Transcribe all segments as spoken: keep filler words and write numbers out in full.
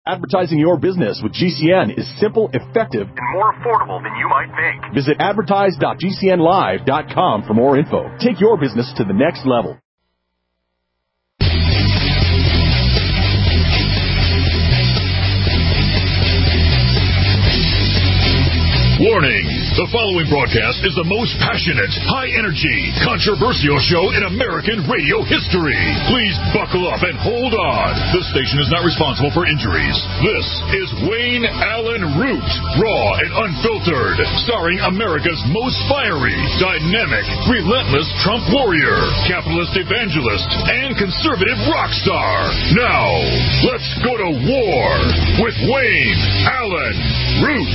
Advertising your business with G C N is simple, effective, and more affordable than you might think. Visit advertise dot g c n live dot com for more info. Take your business to the next level. Warning! The following broadcast is the most passionate, high-energy, controversial show in American radio history. Please buckle up and hold on. This station is not responsible for injuries. This is Wayne Allyn Root, raw and unfiltered, starring America's most fiery, dynamic, relentless Trump warrior, capitalist evangelist, and conservative rock star. Now, let's go to war with Wayne Allyn Root.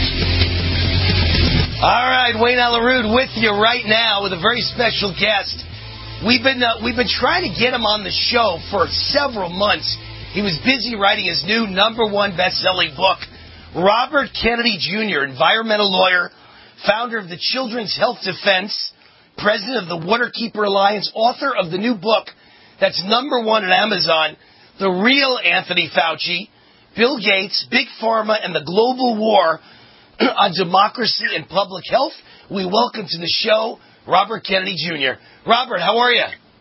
All right, Wayne Allyn Root with you right now with a very special guest. We've been uh, we've been trying to get him on the show for several months. He was busy writing his new number one best-selling book. Robert Kennedy Junior, environmental lawyer, founder of the Children's Health Defense, president of the Waterkeeper Alliance, author of the new book that's number one at Amazon, The Real Anthony Fauci, Bill Gates, Big Pharma, and the Global War on Democracy and Public Health. We welcome to the show Robert Kennedy Junior Robert, how are you?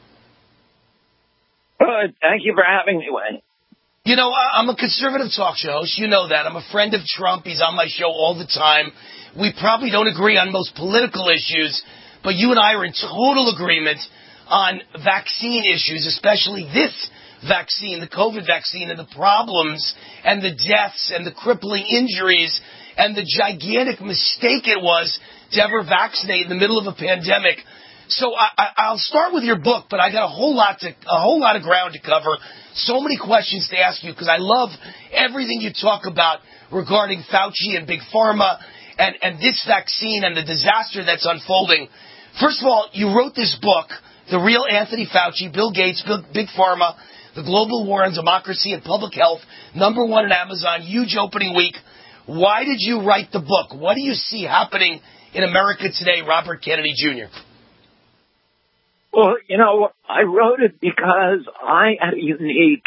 Good. Thank you for having me, Wayne. You know, I'm a conservative talk show host. You know that. I'm a friend of Trump. He's on my show all the time. We probably don't agree on most political issues, but you and I are in total agreement on vaccine issues, especially this vaccine, the COVID vaccine, and the problems and the deaths and the crippling injuries and the gigantic mistake it was to ever vaccinate in the middle of a pandemic. So I, I, I'll start with your book, but I got a whole lot to a whole lot of ground to cover. So many questions to ask you because I love everything you talk about regarding Fauci and Big Pharma and, and this vaccine and the disaster that's unfolding. First of all, you wrote this book, The Real Anthony Fauci, Bill Gates, Bill, Big Pharma, The Global War on Democracy and Public Health, number one at Amazon, huge opening week. Why did you write the book? What do you see happening in America today, Robert Kennedy Junior? Well, you know, I wrote it because I had a unique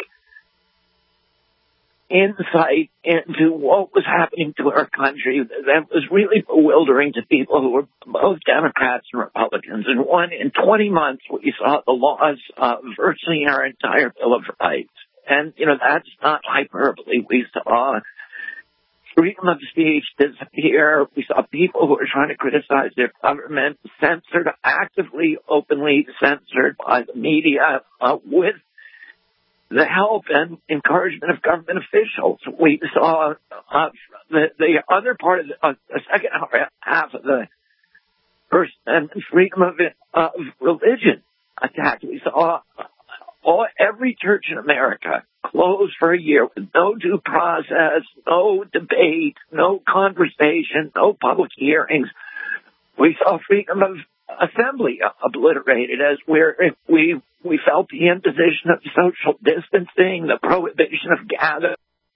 insight into what was happening to our country that was really bewildering to people who were both Democrats and Republicans. And one, in twenty months, we saw the loss of virtually our entire Bill of Rights. And, you know, that's not hyperbole. We saw freedom of speech disappear. We saw people who were trying to criticize their government censored, actively, openly censored by the media uh, with the help and encouragement of government officials. We saw uh, the, the other part of the, uh, the second half of the First Amendment, freedom of, of religion attacked. We saw all, every church in America closed for a year with no due process, no debate, no conversation, no public hearings. We saw freedom of assembly obliterated as we're, we we felt the imposition of social distancing, the prohibition of gathering.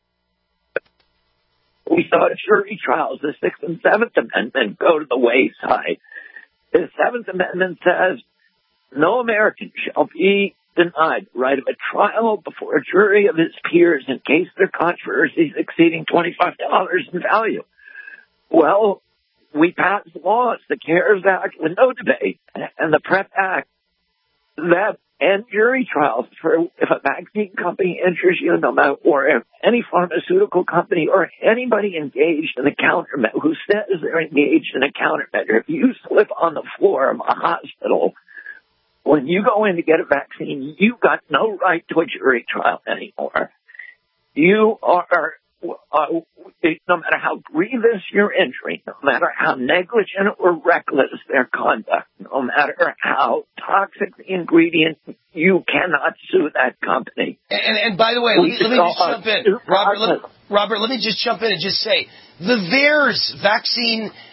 We saw jury trials, the Sixth and Seventh Amendment go to the wayside. The Seventh Amendment says no American shall be denied the right of a trial before a jury of his peers in case their controversies exceeding twenty-five dollars in value. Well, we passed laws, the CARES Act with no debate, and the PrEP Act that end jury trials for if a vaccine company injures you, no matter, or if any pharmaceutical company or anybody engaged in a countermeasure who says they're engaged in a countermeasure, if you slip on the floor of a hospital when you go in to get a vaccine, you've got no right to a jury trial anymore. You are, uh, no matter how grievous your injury, no matter how negligent or reckless their conduct, no matter how toxic the ingredient, you cannot sue that company. And, and, and by the way, let me, let me just uh, jump in. Robert let, Robert, let me just jump in and just say, the VAERS vaccine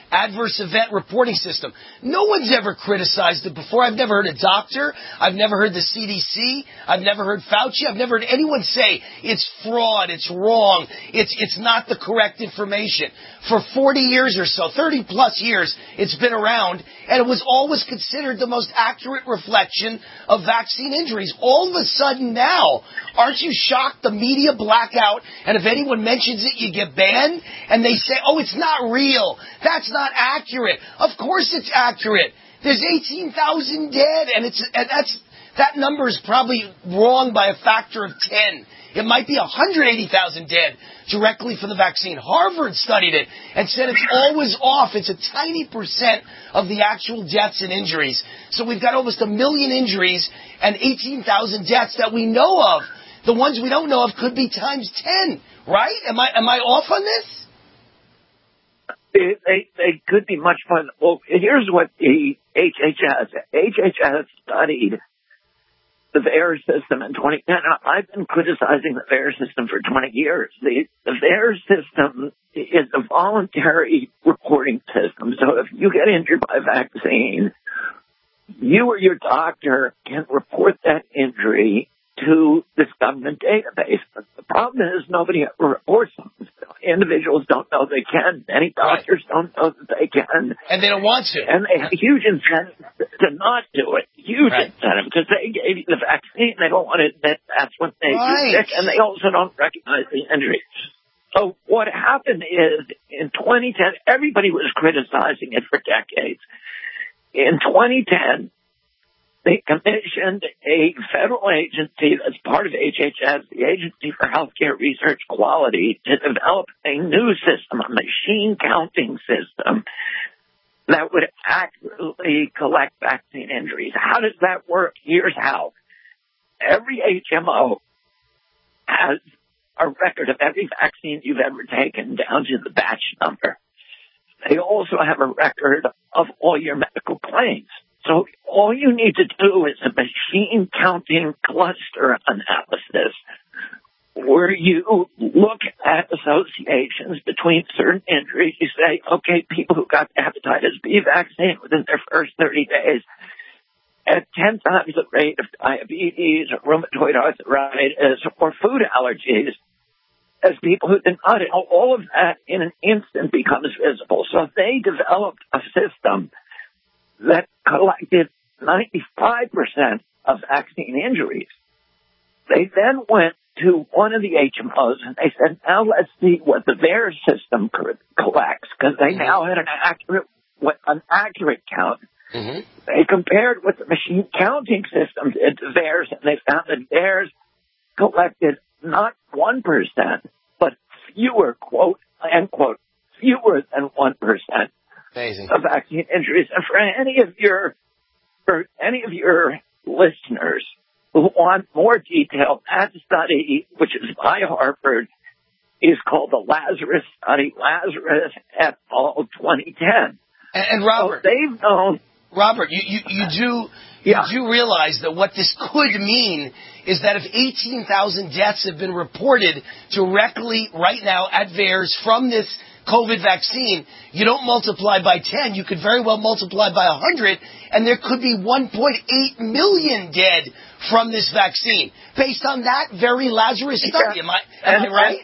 adverse event reporting system. No one's ever criticized it before. I've never heard a doctor. I've never heard the C D C. I've never heard Fauci. I've never heard anyone say it's fraud, it's wrong, it's it's not the correct information. For forty years or so, thirty plus years, it's been around, and it was always considered the most accurate reflection of vaccine injuries. All of a sudden now, aren't you shocked? The media blackout, and if anyone mentions it, you get banned, and they say, oh, it's not real. That's not accurate. Of course it's accurate. There's eighteen thousand dead, and it's and that's that number is probably wrong by a factor of ten. It might be one hundred eighty thousand dead directly from the vaccine. Harvard studied it and said it's always off. It's a tiny percent of the actual deaths and injuries. So we've got almost a million injuries and eighteen thousand deaths that we know of. The ones we don't know of could be times ten, right? Am I am I off on this? They, they, they could be much fun. Well, here's what the H H S, H H S studied the VAERS system in twenty ten. I've been criticizing the VAERS system for twenty years. The, the VAERS system is a voluntary reporting system. So if you get injured by a vaccine, you or your doctor can report that injury to this government database. But the problem is nobody ever reports them. Individuals don't know they can. Many doctors right. don't know that they can. And they don't want to. And they have a huge incentive to not do it. Huge right. incentive. Because they gave you the vaccine. They don't want to admit that's what made right. you sick. And they also don't recognize the injury. So what happened is in twenty ten, everybody was criticizing it for decades. In twenty ten, they commissioned a federal agency that's part of H H S, the Agency for Healthcare Research Quality, to develop a new system, a machine counting system that would accurately collect vaccine injuries. How does that work? Here's how. Every H M O has a record of every vaccine you've ever taken down to the batch number. They also have a record of all your medical claims. So all you need to do is a machine counting cluster analysis where you look at associations between certain injuries. You say, okay, people who got the hepatitis B vaccine within their first thirty days at ten times the rate of diabetes or rheumatoid arthritis or food allergies as people who did not. All of that in an instant becomes visible. So they developed a system that collected ninety-five percent of vaccine injuries. They then went to one of the H M Os and they said, now let's see what the VAERS system collects, because they mm-hmm. now had an accurate, an accurate count. Mm-hmm. They compared what the machine counting system did to VAERS, and they found that VAERS collected not one percent, but fewer, quote, end quote, fewer than one percent. Amazing. Of vaccine injuries. And for any of your, for any of your listeners who want more detail, that study, which is by Harvard, is called the Lazarus study, Lazarus et al. twenty ten. And, and Robert, so they've known. Robert, you, you, you do yeah. you do realize that what this could mean is that if eighteen thousand deaths have been reported directly right now at VAERS from this COVID vaccine, you don't multiply by ten. You could very well multiply by one hundred, and there could be one point eight million dead from this vaccine, based on that very Lazarus study. Yeah. Am I, am and, I right?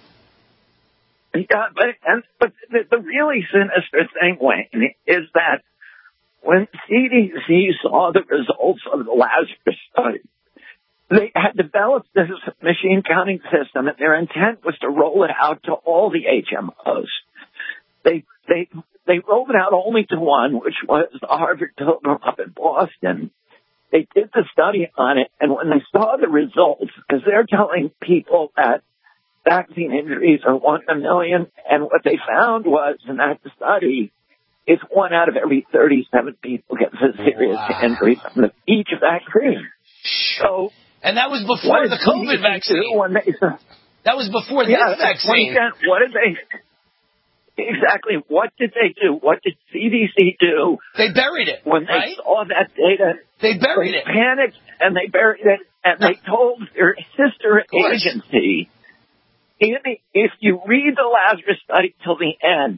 And, yeah, but, and, but the, the really sinister thing, Wayne, is that when C D C saw the results of the Lazarus study, they had developed this machine counting system, and their intent was to roll it out to all the H M Os. They they they rolled it out only to one, which was the Harvard Pilgrim up in Boston. They did the study on it, and when they saw the results, because they're telling people that vaccine injuries are one in a million, and what they found was in that study is one out of every thirty-seven people gets a serious wow. injury from the, each vaccine. So. And that was before the COVID vaccine. That was before the yeah, vaccine. What did they... Exactly. What did they do? What did C D C do? They buried it, When right? they saw that data... They buried they it. They panicked, and they buried it, and they told their sister agency, if you read the Lazarus study till the end,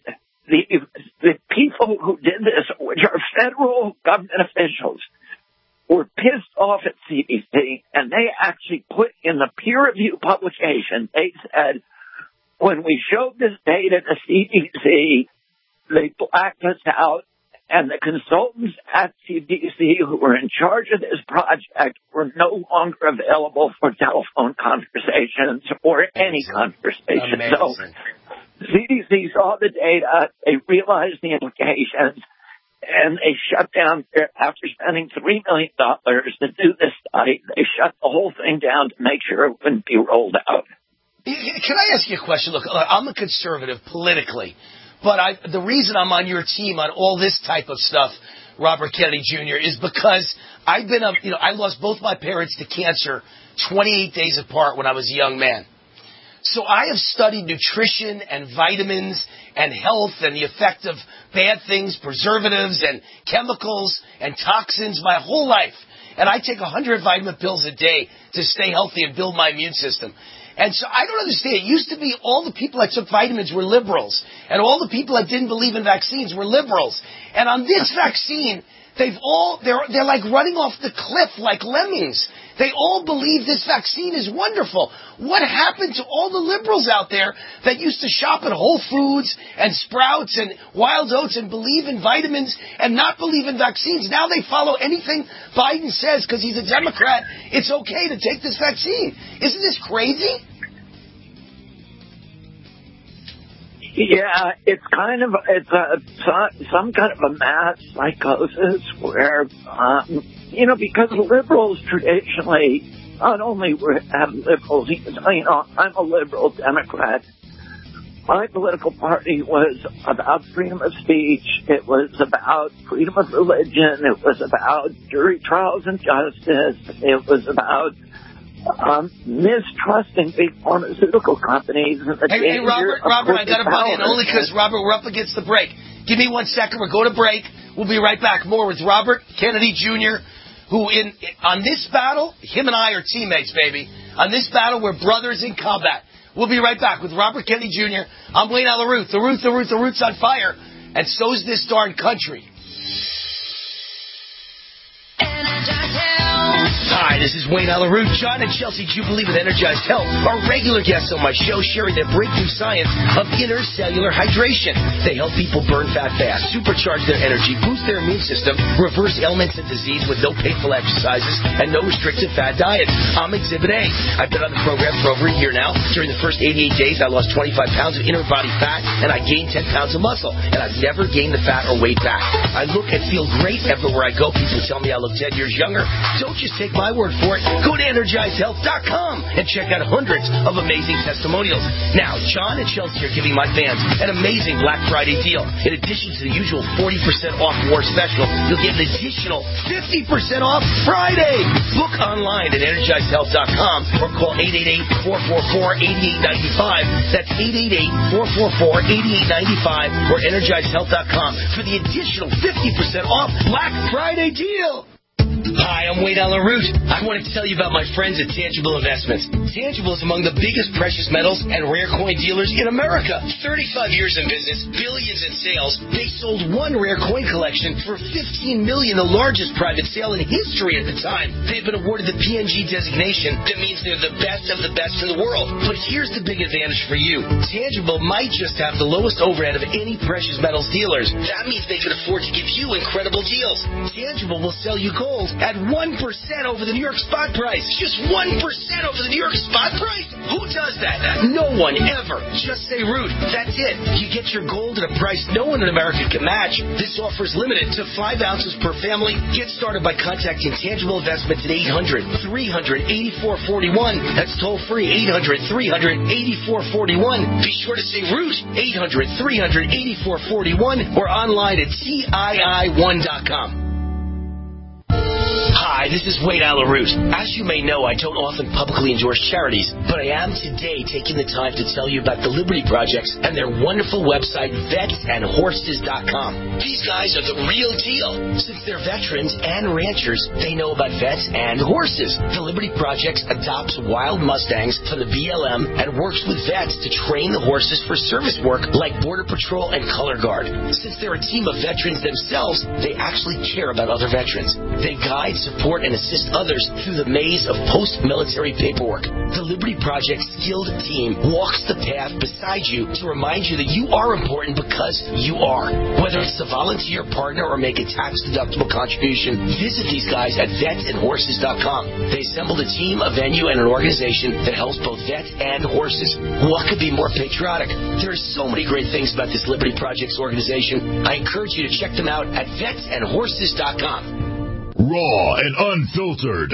the, the people who did this, which are federal government officials, were pissed off at C D C, and they actually put in the peer review publication, they said, when we showed this data to C D C, they blacked us out, and the consultants at C D C who were in charge of this project were no longer available for telephone conversations or any conversation. Amazing. So C D C saw the data, they realized the implications, and they shut down, after spending three million dollars to do this study, they shut the whole thing down to make sure it wouldn't be rolled out. Can I ask you a question? Look, I'm a conservative politically. But I, the reason I'm on your team on all this type of stuff, Robert Kennedy Junior, is because I've been a, you know, I lost both my parents to cancer twenty-eight days apart when I was a young man. So I have studied nutrition and vitamins and health and the effect of bad things, preservatives and chemicals and toxins my whole life. And I take one hundred vitamin pills a day to stay healthy and build my immune system. And so I don't understand. It used to be all the people that took vitamins were liberals, and all the people that didn't believe in vaccines were liberals. And on this vaccine, they've all they're they're like running off the cliff like lemmings. They all believe this vaccine is wonderful. What happened to all the liberals out there that used to shop at Whole Foods and Sprouts and Wild Oats and believe in vitamins and not believe in vaccines? Now they follow anything Biden says because he's a Democrat. It's okay to take this vaccine. Isn't this crazy? Yeah, it's kind of, it's a, some kind of a mass psychosis where, um, you know, because liberals traditionally, not only have liberals, you know, I'm a liberal Democrat. My political party was about freedom of speech. It was about freedom of religion. It was about jury trials and justice. It was about Um, mistrusting big pharmaceutical companies. And the hey, hey, Robert, Robert, I got to butt in only because, Robert, we're up against the break. Give me one second. We'll go to break. We'll be right back. More with Robert Kennedy Junior, who in on this battle, him and I are teammates, baby. On this battle, we're brothers in combat. We'll be right back with Robert Kennedy Junior I'm Wayne Allyn Root. The Root, the Root, the Root's on fire. And so's this darn country. Hi, this is Wayne Allyn Root. John and Chelsea Jubilee with Energized Health are regular guests on my show, sharing their breakthrough science of intercellular hydration. They help people burn fat fast, supercharge their energy, boost their immune system, reverse ailments and disease with no painful exercises and no restrictive fat diet. I'm Exhibit A. I've been on the program for over a year now. During the first eighty-eight days, I lost twenty-five pounds of inner body fat, and I gained ten pounds of muscle, and I've never gained the fat or weight back. I look and feel great everywhere I go. People tell me I look ten years younger. Don't just take my word for it. Go to energized health dot com and check out hundreds of amazing testimonials. Now, John and Chelsea are giving my fans an amazing Black Friday deal. In addition to the usual forty percent off war special, you'll get an additional fifty percent off Friday. Book online at energized health dot com or call eight eight eight, four four four, eight eight nine five. That's eight eight eight, four four four, eight eight nine five or energized health dot com for the additional fifty percent off Black Friday deal. Hi, I'm Wayne Allyn Root. I want to tell you about my friends at Tangible Investments. Tangible is among the biggest precious metals and rare coin dealers in America. thirty-five years in business, billions in sales. They sold one rare coin collection for fifteen million dollars, the largest private sale in history at the time. They've been awarded the P N G designation. That means they're the best of the best in the world. But here's the big advantage for you. Tangible might just have the lowest overhead of any precious metals dealers. That means they can afford to give you incredible deals. Tangible will sell you gold at one percent over the New York spot price. Just one percent over the New York spot price? Who does that? No one ever. Just say Root. That's it. You get your gold at a price no one in America can match. This offer is limited to five ounces per family. Get started by contacting Tangible Investments at eight hundred, three hundred, eighty-four forty-one. That's toll free, eight hundred, three hundred, eighty-four forty-one. Be sure to say Root, eight hundred, three hundred, eighty-four forty-one or online at T I I one dot com. Hi, Hi, this is Wade Alaroot. As you may know, I don't often publicly endorse charities, but I am today taking the time to tell you about the Liberty Projects and their wonderful website, vets and horses dot com. These guys are the real deal. Since they're veterans and ranchers, they know about vets and horses. The Liberty Projects adopts wild Mustangs from the B L M and works with vets to train the horses for service work like Border Patrol and Color Guard. Since they're a team of veterans themselves, they actually care about other veterans. They guide, support, and assist others through the maze of post-military paperwork. The Liberty Project skilled team walks the path beside you to remind you that you are important because you are. Whether it's to volunteer, partner, or make a tax-deductible contribution, visit these guys at vets and horses dot com. They assembled a team, a venue, and an organization that helps both vets and horses. What could be more patriotic? There are so many great things about this Liberty Projects organization. I encourage you to check them out at vets and horses dot com. Raw and unfiltered.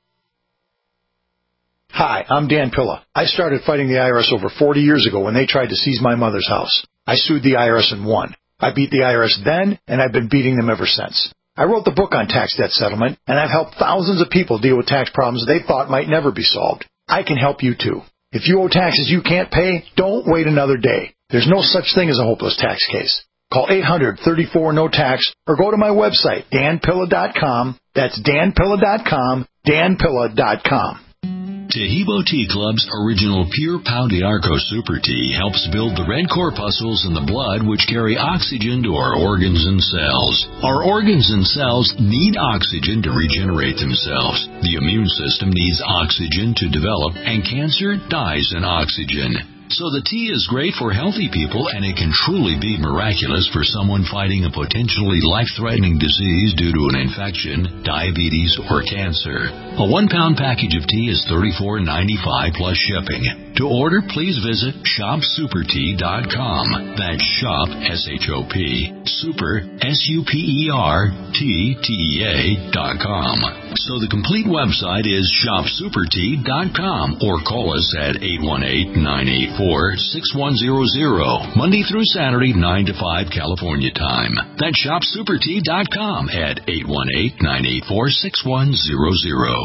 Hi, I'm Dan Pilla. I started fighting the I R S over forty years ago when they tried to seize my mother's house. I sued the I R S and won. I beat the I R S then, and I've been beating them ever since. I wrote the book on tax debt settlement, and I've helped thousands of people deal with tax problems they thought might never be solved. I can help you too. If you owe taxes you can't pay, don't wait another day. There's no such thing as a hopeless tax case. Call eight hundred, thirty-four, no tax or go to my website, dan pilla dot com. That's dan pilla dot com, dan pilla dot com. Tahibo Tea Club's original Pure Pau d'Arco Super Tea helps build the red corpuscles in the blood which carry oxygen to our organs and cells. Our organs and cells need oxygen to regenerate themselves. The immune system needs oxygen to develop, and cancer dies in oxygen. So the tea is great for healthy people, and it can truly be miraculous for someone fighting a potentially life-threatening disease due to an infection, diabetes, or cancer. A one-pound package of tea is thirty-four ninety-five plus shipping. To order, please visit shop super tea dot com. That's shop, S H O P, super, S U P E R, T, T E A, dot com. So the complete website is shop super tea dot com, or call us at eight one eight, nine eight four, six one zero zero, Monday through Saturday, nine to five California time. That's shop super tea dot com at eight one eight, nine eight four, six one zero zero.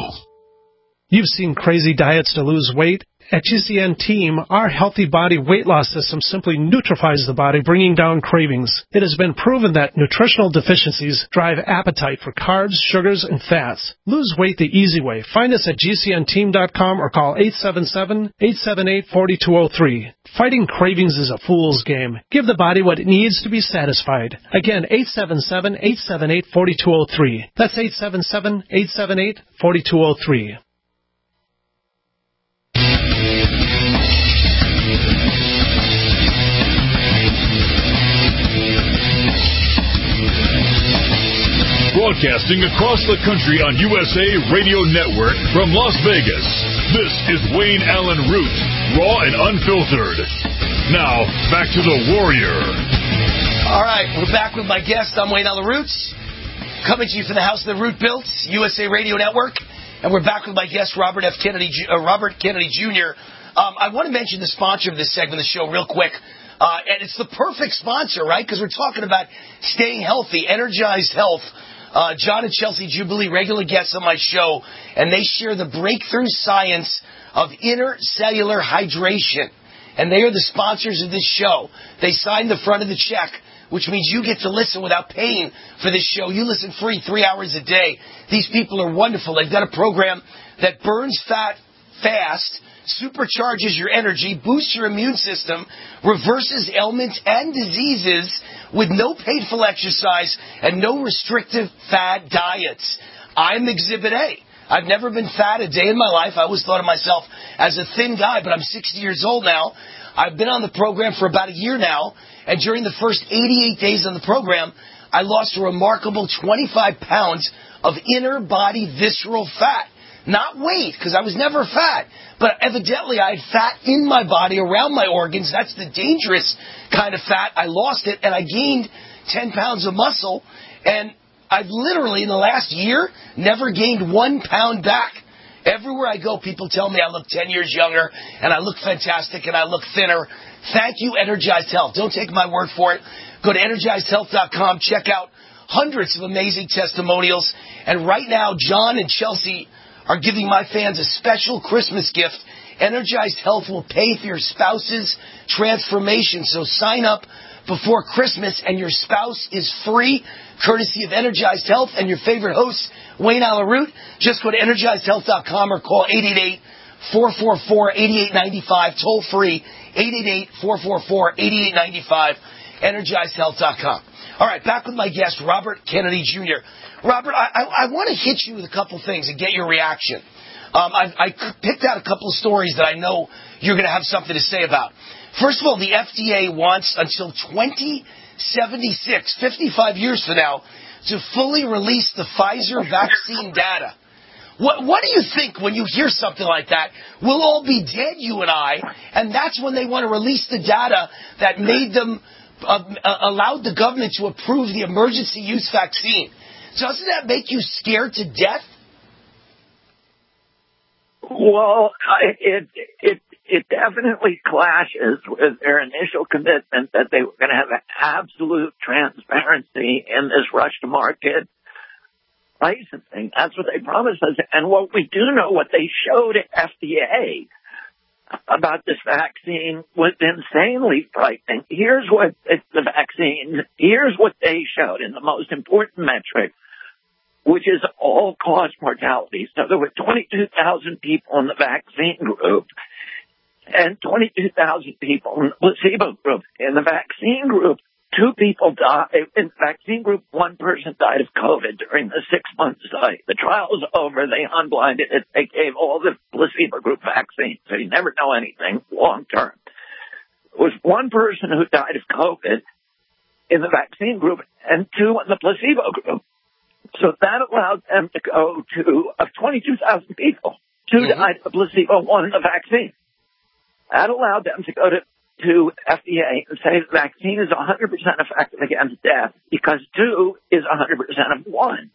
You've seen crazy diets to lose weight. At G C N Team, our healthy body weight loss system simply neutralizes the body, bringing down cravings. It has been proven that nutritional deficiencies drive appetite for carbs, sugars, and fats. Lose weight the easy way. Find us at G C N team dot com or call eight seven seven, eight seven eight, four two zero three. Fighting cravings is a fool's game. Give the body what it needs to be satisfied. Again, eight seven seven, eight seven eight, four two zero three. That's eight seven seven, eight seven eight, four two zero three. Broadcasting across the country on U S A Radio Network from Las Vegas, this is Wayne Allen Root, raw and unfiltered. Now, back to the Warrior. All right, we're back with my guest. I'm Wayne Allen Root, coming to you from the house that Root built, U S A Radio Network. And we're back with my guest, Robert F. Kennedy, uh, Robert Kennedy Junior Um, I want to mention the sponsor of this segment of the show real quick. Uh, and it's the perfect sponsor, right? Because we're talking about staying healthy, Energized Health. Uh, John and Chelsea Jubilee, regular guests on my show, and they share the breakthrough science of intercellular hydration. And they are the sponsors of this show. They sign the front of the check, which means you get to listen without paying for this show. You listen free three hours a day. These people are wonderful. They've got a program that burns fat fast, supercharges your energy, boosts your immune system, reverses ailments and diseases with no painful exercise and no restrictive fad diets. I'm Exhibit A. I've never been fat a day in my life. I always thought of myself as a thin guy, but I'm sixty years old now. I've been on the program for about a year now, and during the first eighty-eight days on the program, I lost a remarkable twenty-five pounds of inner body visceral fat. Not weight, because I was never fat, but evidently I had fat in my body around my organs. That's the dangerous kind of fat. I lost it, and I gained ten pounds of muscle, and I've literally, in the last year, never gained one pound back. Everywhere I go, people tell me I look ten years younger, and I look fantastic, and I look thinner. Thank you, Energized Health. Don't take my word for it. Go to energized health dot com. Check out hundreds of amazing testimonials. And right now, John and Chelsea are giving my fans a special Christmas gift. Energized Health will pay for your spouse's transformation. So sign up before Christmas and your spouse is free, courtesy of Energized Health and your favorite host, Wayne Allyn Root. Just go to energized health dot com or call eight eight eight, four four four, eight eight nine five, toll free, eight eight eight, four four four, eight eight nine five, energized health dot com. All right, back with my guest, Robert Kennedy Junior Robert, I, I, I want to hit you with a couple things and get your reaction. Um, I, I picked out a couple of stories that I know you're going to have something to say about. First of all, the F D A wants until twenty seventy-six, fifty-five years from now, to fully release the Pfizer vaccine data. What, what do you think when you hear something like that? We'll all be dead, you and I, and that's when they want to release the data that made them, uh, uh, allowed the government to approve the emergency use vaccine. Doesn't that make you scared to death? Well, I, it it it definitely clashes with their initial commitment that they were going to have absolute transparency in this rush to market licensing. That's what they promised us. And what we do know, what they showed at F D A about this vaccine was insanely frightening. Here's what it's the vaccine, here's what they showed in the most important metric, which is all-cause mortality. So there were twenty-two thousand people in the vaccine group and twenty-two thousand people in the placebo group. In the vaccine group, two people died. In the vaccine group, one person died of COVID during the six-month study. The trial was over. They unblinded it. They gave all the placebo group vaccine, so you never know anything long-term. There was one person who died of COVID in the vaccine group and two in the placebo group. So that allowed them to go to, of twenty-two thousand people, two mm-hmm. died of the placebo, one in the vaccine. That allowed them to go to, to F D A and say the vaccine is one hundred percent effective against death because two is one hundred percent of one.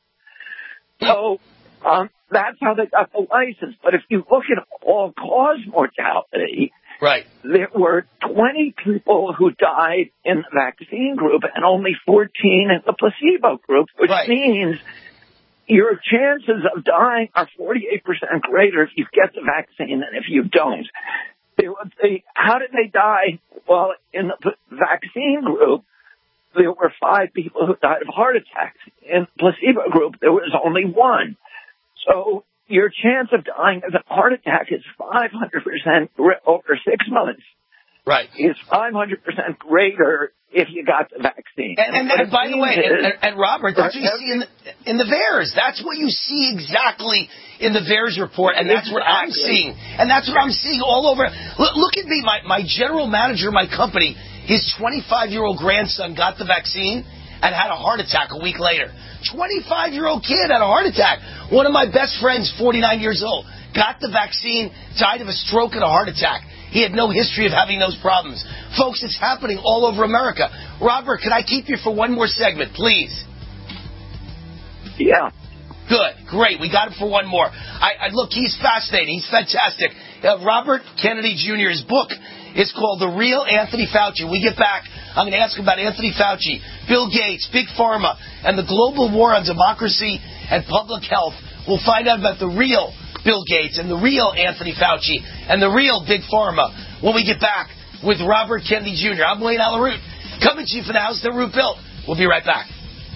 So um, that's how they got the license. But if you look at all-cause mortality, right, there were twenty people who died in the vaccine group and only fourteen in the placebo group, which right. means your chances of dying are forty-eight percent greater if you get the vaccine than if you don't. They, they, how did they die? Well, in the vaccine group, there were five people who died of heart attacks. In the placebo group, there was only one. So your chance of dying of a heart attack is five hundred percent over six months. Right. It's five hundred percent greater if you got the vaccine. And, and, and by the way, and, and, and Robert, that's what you see in the, in the V A E R S. That's what you see exactly in the V A E R S report, and that's what I'm seeing. And that's what I'm seeing all over. Look, look at me, my, my general manager of my company, his twenty-five-year-old grandson got the vaccine and had a heart attack a week later. twenty-five-year-old kid had a heart attack. One of my best friends, forty-nine years old, got the vaccine, died of a stroke and a heart attack. He had no history of having those problems. Folks, it's happening all over America. Robert, can I keep you for one more segment, please? Yeah. Good. Great. We got him for one more. I, I look, he's fascinating. He's fantastic. Uh, Robert Kennedy Junior's book is called The Real Anthony Fauci. When we get back, I'm going to ask him about Anthony Fauci, Bill Gates, Big Pharma, and the global war on democracy and public health. We'll find out about the real Bill Gates and the real Anthony Fauci and the real Big Pharma when we get back with Robert Kennedy Junior I'm Wayne Allyn Root, coming to you from the house that Root built. We'll be right back.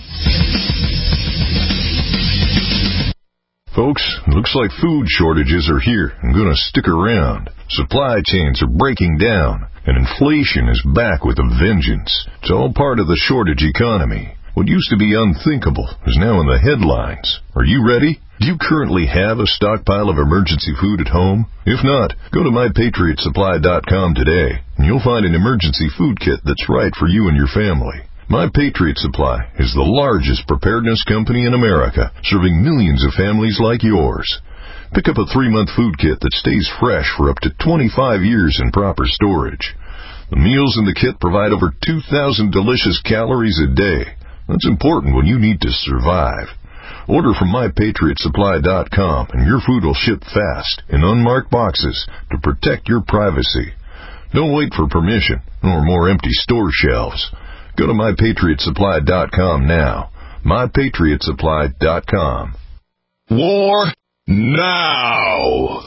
Folks, looks like food shortages are here and going to stick around. Supply chains are breaking down, and inflation is back with a vengeance. It's all part of the shortage economy. What used to be unthinkable is now in the headlines. Are you ready? Do you currently have a stockpile of emergency food at home? If not, go to my patriot supply dot com today, and you'll find an emergency food kit that's right for you and your family. My Patriot Supply is the largest preparedness company in America, serving millions of families like yours. Pick up a three-month food kit that stays fresh for up to twenty-five years in proper storage. The meals in the kit provide over two thousand delicious calories a day. That's important when you need to survive. Order from my patriot supply dot com and your food will ship fast in unmarked boxes to protect your privacy. Don't wait for permission or more empty store shelves. Go to my patriot supply dot com now. my patriot supply dot com. War now.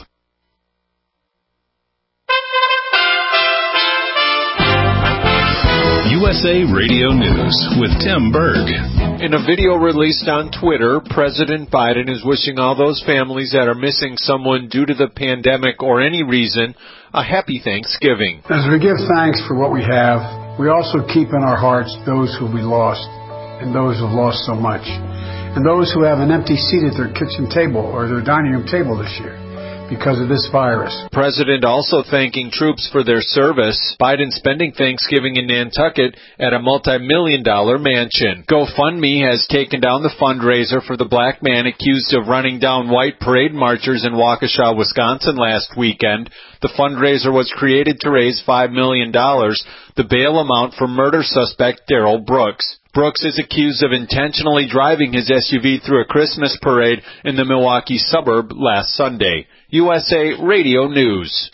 U S A Radio News with Tim Berg. In a video released on Twitter, President Biden is wishing all those families that are missing someone due to the pandemic or any reason a happy Thanksgiving. As we give thanks for what we have, we also keep in our hearts those who we lost and those who have lost so much, and those who have an empty seat at their kitchen table or their dining room table this year because of this virus. President also thanking troops for their service. Biden spending Thanksgiving in Nantucket at a multi-million dollar mansion. GoFundMe has taken down the fundraiser for the black man accused of running down white parade marchers in Waukesha, Wisconsin last weekend. The fundraiser was created to raise five million dollars, the bail amount for murder suspect Darrell Brooks. Brooks is accused of intentionally driving his S U V through a Christmas parade in the Milwaukee suburb last Sunday. U S A Radio News.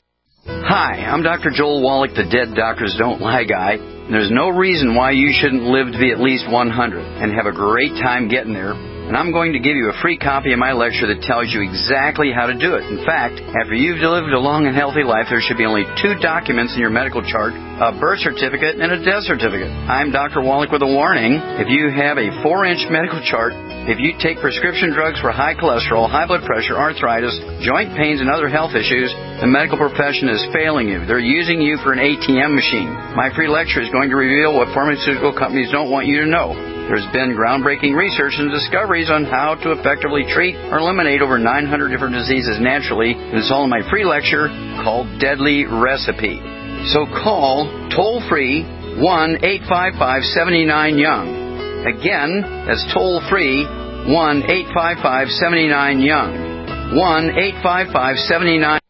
Hi, I'm Doctor Joel Wallach, the Dead Doctors Don't Lie guy. There's no reason why you shouldn't live to be at least one hundred and have a great time getting there. And I'm going to give you a free copy of my lecture that tells you exactly how to do it. In fact, after you've lived a long and healthy life, there should be only two documents in your medical chart, a birth certificate and a death certificate. I'm Doctor Wallach with a warning. If you have a four-inch medical chart, if you take prescription drugs for high cholesterol, high blood pressure, arthritis, joint pains, and other health issues, the medical profession is failing you. They're using you for an A T M machine. My free lecture is going to reveal what pharmaceutical companies don't want you to know. There's been groundbreaking research and discoveries on how to effectively treat or eliminate over nine hundred different diseases naturally. And it's all in my free lecture called Deadly Recipe. So call toll-free one eight five five, seven nine, young. Again, that's toll-free one eight five five, seven nine, young. one eight five five, seven nine.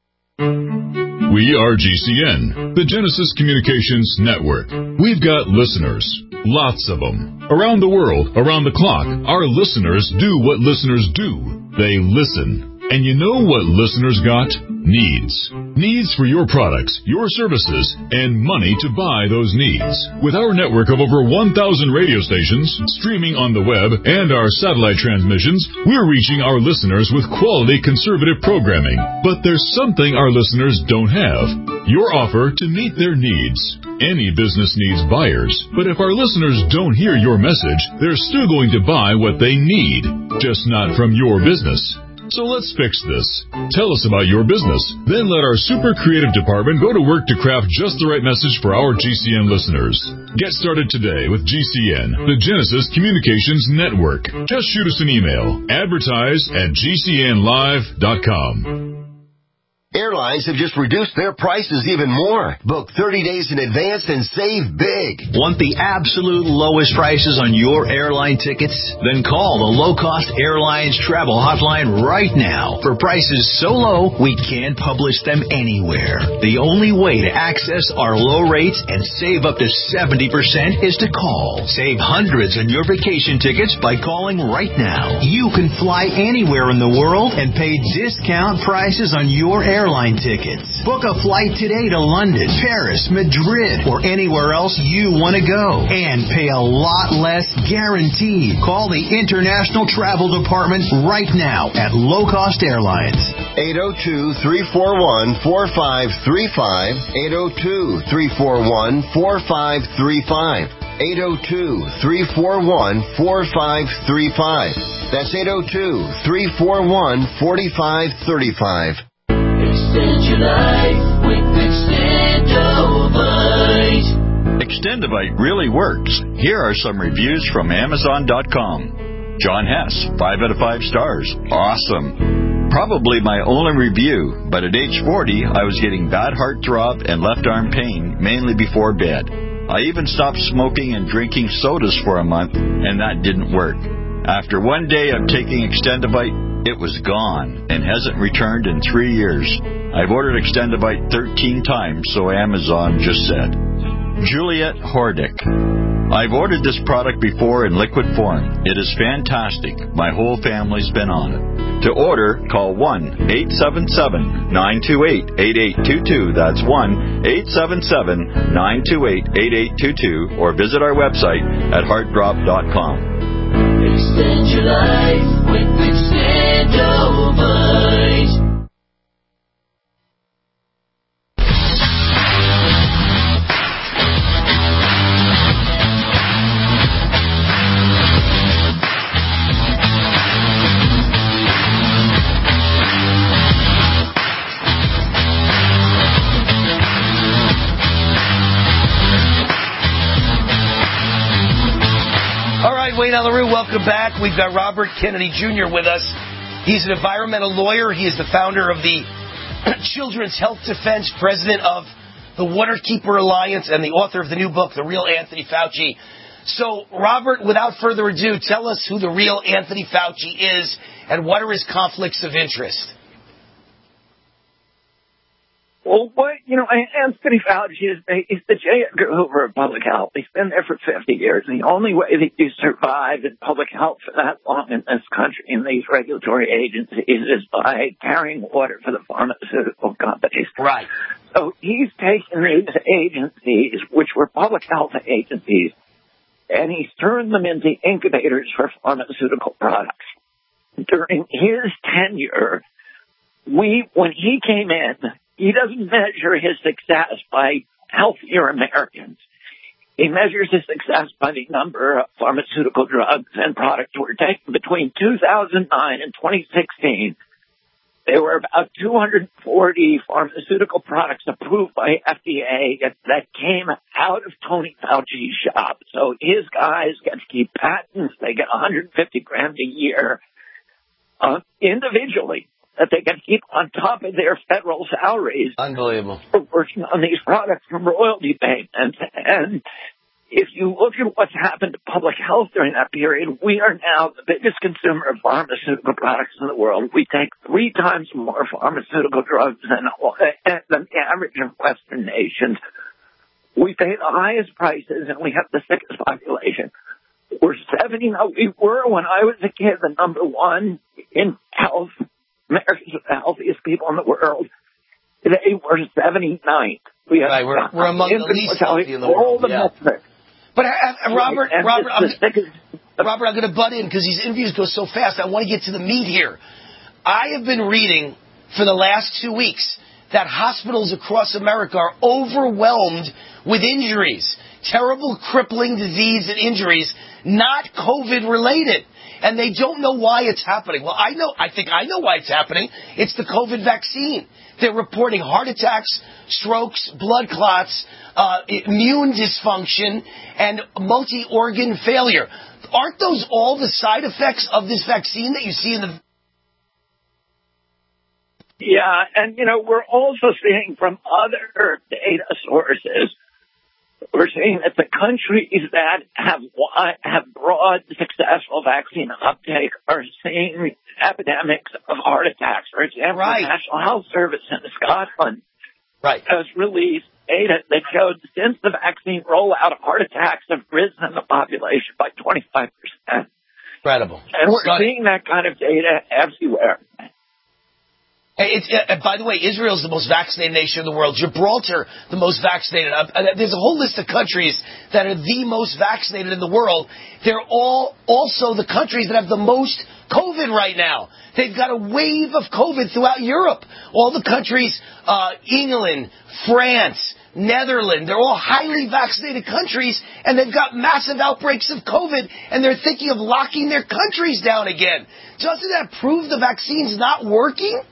We are G C N, the Genesis Communications Network. We've got listeners, lots of them. Around the world, around the clock, our listeners do what listeners do. They listen. And you know what listeners got? Needs. Needs for your products, your services, and money to buy those needs. With our network of over one thousand radio stations, streaming on the web, and our satellite transmissions, we're reaching our listeners with quality conservative programming. But there's something our listeners don't have. Your offer to meet their needs. Any business needs buyers, but if our listeners don't hear your message, they're still going to buy what they need, just not from your business. So let's fix this. Tell us about your business. Then let our super creative department go to work to craft just the right message for our G C N listeners. Get started today with G C N, the Genesis Communications Network. Just shoot us an email. Advertise at G C N live dot com. Airlines have just reduced their prices even more. Book thirty days in advance and save big. Want the absolute lowest prices on your airline tickets? Then call the Low Cost Airlines Travel Hotline right now. For prices so low, we can't publish them anywhere. The only way to access our low rates and save up to seventy percent is to call. Save hundreds on your vacation tickets by calling right now. You can fly anywhere in the world and pay discount prices on your airline airline tickets. Book a flight today to London, Paris, Madrid, or anywhere else you want to go. And pay a lot less guaranteed. Call the International Travel Department right now at Low Cost Airlines. eight oh two, three four one, four five three five. eight oh two, three four one, four five three five. eight oh two, three four one, four five three five. That's eight oh two, three four one, four five three five. Extend your life with Extendovite. Extendovite really works. Here are some reviews from Amazon dot com. John Hess, five out of five stars. Awesome. Probably my only review, but at age forty, I was getting bad heart throb and left arm pain, mainly before bed. I even stopped smoking and drinking sodas for a month, and that didn't work. After one day of taking Extendovite, it was gone and hasn't returned in three years. I've ordered Extendovite thirteen times, so Amazon just said. Juliet Hordick. I've ordered this product before in liquid form. It is fantastic. My whole family's been on it. To order, call one eight seven seven, nine two eight, eight eight two two. That's one eight seven seven, nine two eight, eight eight two two. Or visit our website at heart drop dot com. Extend your life with Extendovite. Wayne Allyn Root, welcome back. We've got Robert Kennedy Junior with us. He's an environmental lawyer. He is the founder of the Children's Health Defense, president of the Waterkeeper Alliance, and the author of the new book, The Real Anthony Fauci. So, Robert, without further ado, tell us who the real Anthony Fauci is and what are his conflicts of interest. Well, what, you know, Anthony Fauci is he's the J. Edgar Hoover of public health. He's been there for fifty years. The only way that you survive in public health for that long in this country, in these regulatory agencies, is by carrying water for the pharmaceutical companies. Right. So he's taken these agencies, which were public health agencies, and he's turned them into incubators for pharmaceutical products. During his tenure, we, when he came in, he doesn't measure his success by healthier Americans. He measures his success by the number of pharmaceutical drugs and products were taken. Between two thousand nine and twenty sixteen, there were about two hundred forty pharmaceutical products approved by F D A that came out of Tony Fauci's shop. So his guys get to keep patents. They get one hundred fifty grand a year uh, individually, that they can keep on top of their federal salaries. Unbelievable. For working on these products from royalty payments. And if you look at what's happened to public health during that period, we are now the biggest consumer of pharmaceutical products in the world. We take three times more pharmaceutical drugs than, than the average of Western nations. We pay the highest prices, and we have the sickest population. We're seventy, we were, when I was a kid, the number one in health. Americans are the healthiest people in the world. Today, we're seventy-ninth. We have right, we're, we're among the least healthy in the world. The yeah. But uh, Robert, and Robert, I'm, second, Robert, I'm going to butt in because these interviews go so fast. I want to get to the meat here. I have been reading for the last two weeks that hospitals across America are overwhelmed with injuries, terrible crippling disease and injuries, not COVID related. And they don't know why it's happening. Well, I know, I think I know why it's happening. It's the COVID vaccine. They're reporting heart attacks, strokes, blood clots, uh, immune dysfunction, and multi-organ failure. Aren't those all the side effects of this vaccine that you see in the... Yeah, and, you know, we're also seeing from other data sources, we're seeing that the countries that have have broad, successful vaccine uptake are seeing epidemics of heart attacks. For example, right. the National Health Service in Scotland right. has released data that showed since the vaccine rollout, heart attacks have risen in the population by twenty-five percent. Incredible. And we're seeing that kind of data everywhere. It's, uh, by the way, Israel's the most vaccinated nation in the world. Gibraltar, the most vaccinated. Uh, there's a whole list of countries that are the most vaccinated in the world. They're all also the countries that have the most COVID right now. They've got a wave of COVID throughout Europe. All the countries, uh, England, France, Netherlands, they're all highly vaccinated countries, and they've got massive outbreaks of COVID, and they're thinking of locking their countries down again. Doesn't that prove the vaccine's not working?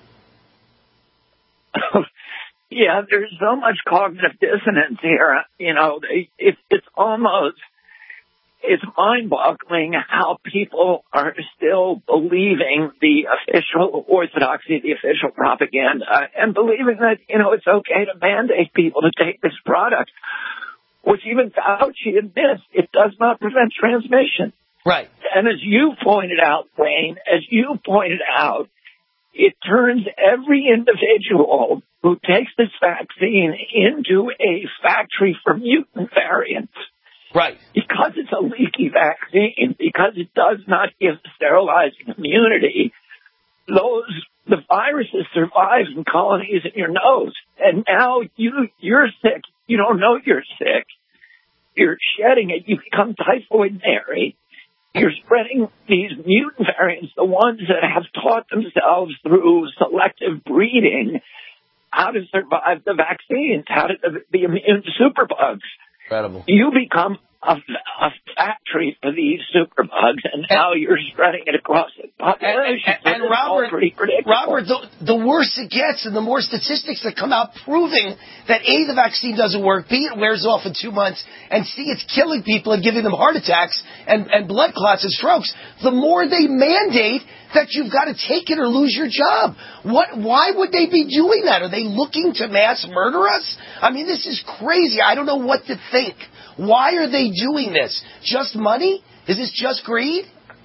Yeah, there's so much cognitive dissonance here. You know, it, it's almost, it's mind-boggling how people are still believing the official orthodoxy, the official propaganda, and believing that, you know, it's okay to mandate people to take this product, which even Fauci admits it does not prevent transmission. Right. And as you pointed out, Wayne, as you pointed out, it turns every individual who takes this vaccine into a factory for mutant variants. Right. Because it's a leaky vaccine, because it does not give sterilizing immunity, those the viruses survive in colonies in your nose. And now you, you're sick. You don't know you're sick. You're shedding it. You become typhoid Mary. You're spreading these mutant variants, the ones that have taught themselves through selective breeding how to survive the vaccines, how to be immune to superbugs. Incredible. You become a, a factory for these superbugs, and now you're spreading it across the population. And, and, and Robert, Robert, the, the worse it gets, and the more statistics that come out proving that A, the vaccine doesn't work, B, it wears off in two months, and C, it's killing people and giving them heart attacks and, and blood clots and strokes, the more they mandate that you've got to take it or lose your job. What? Why would they be doing that? Are they looking to mass murder us? I mean, this is crazy. I don't know what to think. Why are they doing this? Just money? Is this just greed?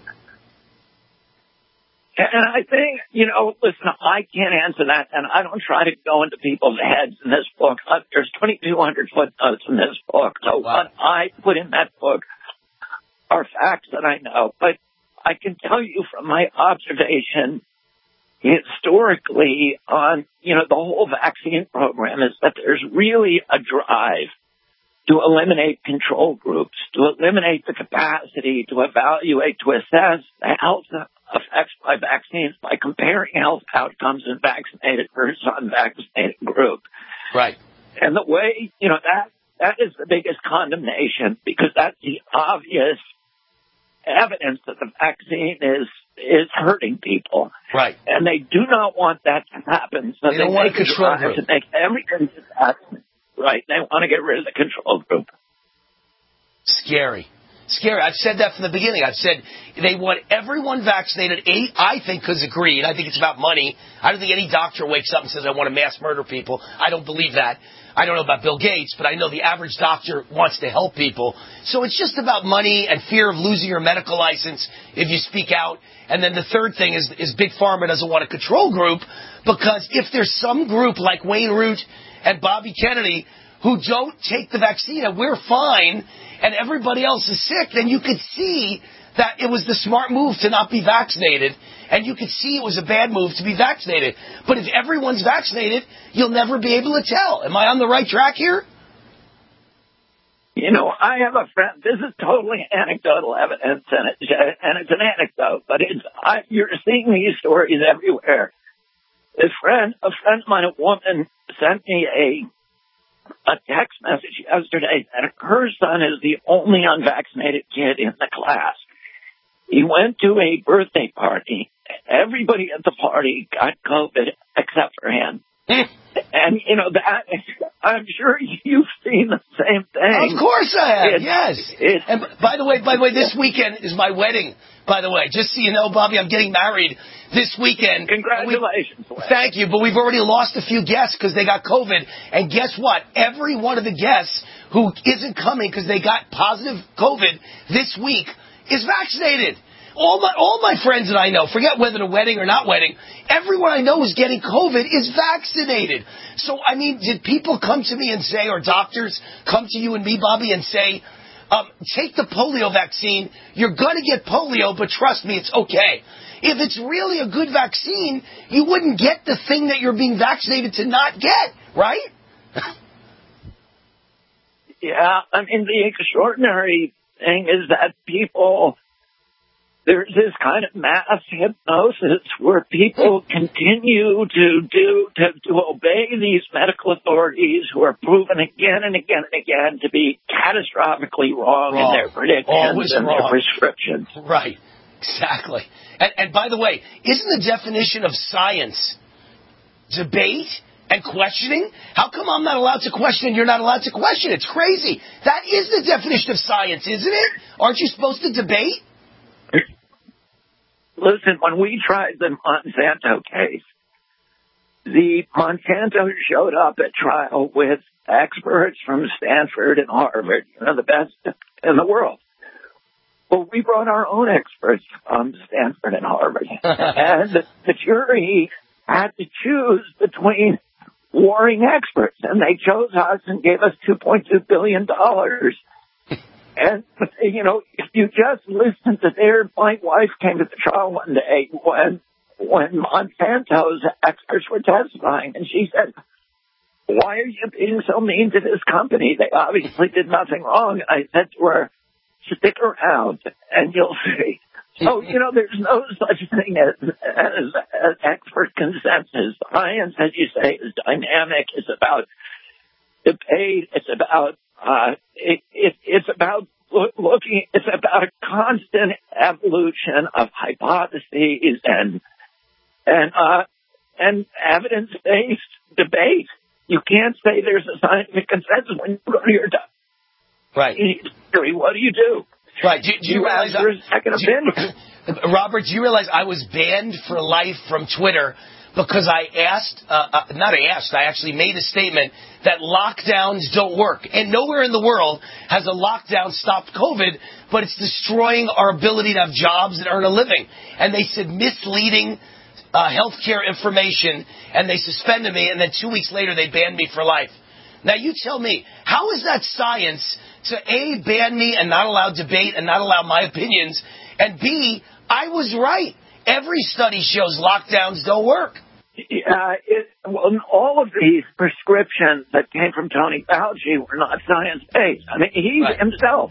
And I think, you know, listen, I can't answer that, and I don't try to go into people's heads in this book. Uh, there's twenty-two hundred footnotes in this book, so wow. What I put in that book are facts that I know. But I can tell you from my observation historically on, you know, the whole vaccine program is that there's really a drive to eliminate control groups, to eliminate the capacity to evaluate, to assess the health effects by vaccines by comparing health outcomes in vaccinated versus unvaccinated group. Right. And the way, you know, that that is the biggest condemnation, because that's the obvious evidence that the vaccine is is hurting people. Right. And they do not want that to happen. So they, they don't want a control group. To make everything vaccinated. Right. They want to get rid of the control group. Scary. Scary. I've said that from the beginning. I've said they want everyone vaccinated. A, I think, because of greed. I think it's about money. I don't think any doctor wakes up and says, I want to mass murder people. I don't believe that. I don't know about Bill Gates, but I know the average doctor wants to help people. So it's just about money and fear of losing your medical license if you speak out. And then the third thing is, is Big Pharma doesn't want a control group, because if there's some group like Wayne Root and Bobby Kennedy who don't take the vaccine and we're fine and everybody else is sick, then you could see that it was the smart move to not be vaccinated, and you could see it was a bad move to be vaccinated. But if everyone's vaccinated, you'll never be able to tell. Am I on the right track here? You know, I have a friend. This is totally anecdotal evidence, and it's, and it's an anecdote, but it's I, you're seeing these stories everywhere. This friend, a friend of mine, a woman, sent me a a text message yesterday that her son is the only unvaccinated kid in the class. He went to a birthday party. Everybody at the party got COVID except for him. And, you know, that I'm sure you've seen the same thing. Of course I have, it's, yes. It's, and by the way, by the way, this weekend is my wedding, by the way. Just so you know, Bobby, I'm getting married this weekend. Congratulations. We, thank you, but we've already lost a few guests because they got COVID. And guess what? Every one of the guests who isn't coming because they got positive COVID this week is vaccinated. All my all my friends that I know, forget whether they're wedding or not wedding, everyone I know who's getting COVID is vaccinated. So, I mean, did people come to me and say, or doctors come to you and me, Bobby, and say, um, take the polio vaccine, you're going to get polio, but trust me, it's okay. If it's really a good vaccine, you wouldn't get the thing that you're being vaccinated to not get, right? Yeah, I mean, the extraordinary thing is that people... There's this kind of mass hypnosis where people continue to do to, to obey these medical authorities who are proven again and again and again to be catastrophically wrong, wrong. in their predictions Always and wrong. their prescriptions. Right, exactly. And, and by the way, isn't the definition of science debate and questioning? How come I'm not allowed to question and you're not allowed to question? It's crazy. That is the definition of science, isn't it? Aren't you supposed to debate? Listen, when we tried the Monsanto case, the Monsanto showed up at trial with experts from Stanford and Harvard, you know, the best in the world. Well, we brought our own experts from Stanford and Harvard. And the, the jury had to choose between warring experts, and they chose us and gave us two point two billion dollars. And, you know, if you just listen to their, my wife came to the trial one day when, when Monsanto's experts were testifying, and she said, why are you being so mean to this company? They obviously did nothing wrong. And I said to her, stick around and you'll see. So, you know, there's no such thing as, as, as expert consensus. Science, as you say, is dynamic. It's about debate. It's about, uh, it, it, it's about looking, it's about a constant evolution of hypotheses and, and, uh, and evidence-based debate. You can't say there's a scientific consensus when you go to your doctor. Right. What do you do? Right. Do, do you, you realize, ask for a second opinion. Robert, do you realize I was banned for life from Twitter because I asked, uh, uh, not I asked, I actually made a statement that lockdowns don't work. And nowhere in the world has a lockdown stopped COVID, but it's destroying our ability to have jobs and earn a living. And they said misleading uh, healthcare information, and they suspended me, and then two weeks later they banned me for life. Now, you tell me, how is that science to, A, ban me and not allow debate and not allow my opinions, and B, I was right. Every study shows lockdowns don't work. Uh, it, well, all of these prescriptions that came from Tony Fauci were not science-based. I mean, he right. himself.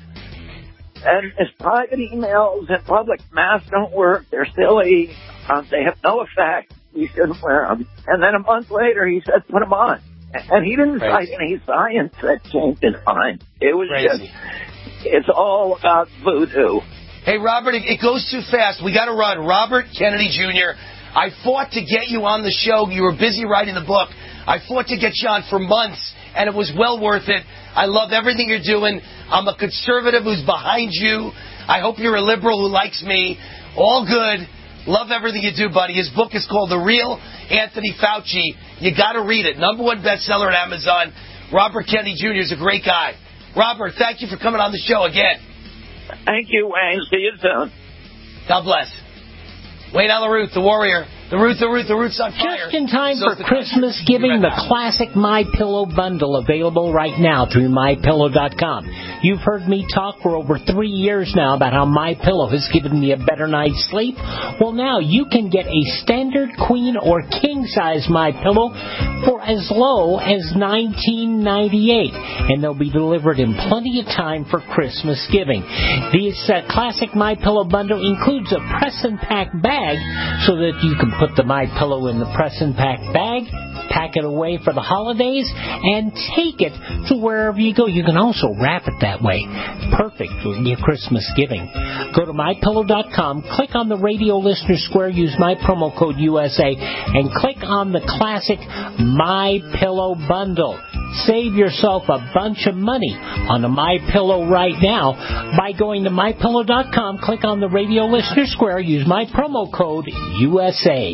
And his private emails and public masks don't work. They're silly. Um, they have no effect. You shouldn't wear them. And then a month later, he said, put them on. And he didn't cite any science that changed his mind. It was Crazy. just, it's all about voodoo. Hey, Robert, it, it goes too fast. We got to run. Robert Kennedy Junior, I fought to get you on the show. You were busy writing the book. I fought to get you on for months, and it was well worth it. I love everything you're doing. I'm a conservative who's behind you. I hope you're a liberal who likes me. All good. Love everything you do, buddy. His book is called The Real Anthony Fauci. You got to read it. Number one bestseller at Amazon. Robert Kennedy Junior is a great guy. Robert, thank you for coming on the show again. Thank you, Wayne. See you soon. God bless. Wayne Allyn Root, the warrior. The Root, the Root, the Root's on fire. Just in time so for Christmas giving, the classic My Pillow bundle available right now through my pillow dot com. You've heard me talk for over three years now about how My Pillow has given me a better night's sleep. Well, now you can get a standard queen or king size My Pillow for as low as nineteen ninety-eight, and they'll be delivered in plenty of time for Christmas giving. This uh, classic My Pillow bundle includes a press and pack bag so that you can put the My Pillow in the press and pack bag, pack it away for the holidays, and take it to wherever you go. You can also wrap it that way. Perfect for your Christmas giving. Go to my pillow dot com, click on the radio listener square, use my promo code U S A, and click on the classic My Pillow bundle. Save yourself a bunch of money on a My Pillow right now by going to my pillow dot com, click on the radio listener square, use my promo code U S A.